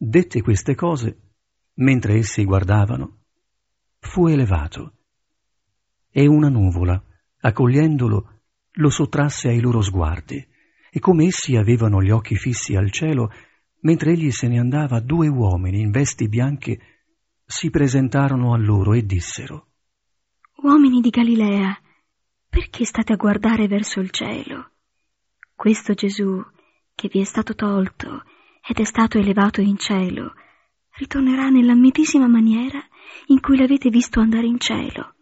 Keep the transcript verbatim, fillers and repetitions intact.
Dette queste cose, mentre essi guardavano, fu elevato, e una nuvola, accogliendolo, lo sottrasse ai loro sguardi, e come essi avevano gli occhi fissi al cielo, mentre egli se ne andava, due uomini in vesti bianche si presentarono a loro e dissero: Uomini di Galilea, perché state a guardare verso il cielo? Questo Gesù, che vi è stato tolto ed è stato elevato in cielo, ritornerà nella medesima maniera in cui l'avete visto andare in cielo.